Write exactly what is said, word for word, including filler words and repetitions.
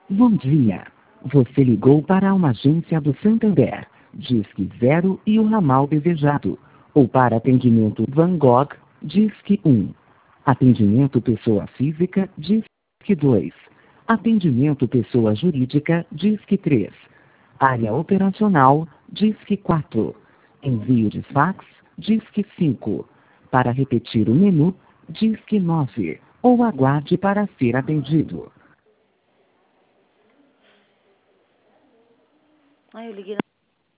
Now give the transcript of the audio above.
Bom dia. Você ligou para uma agência do Santander. Disque zero e o ramal desejado. Ou para atendimento Van Gogh, Disque um. Atendimento pessoa física, Disque dois. Atendimento pessoa jurídica, Disque três. Área operacional, Disque quatro. Envio de fax, Disque cinco. Para repetir o menu, Disque nove. Ou aguarde para ser atendido. Ai, eu liguei.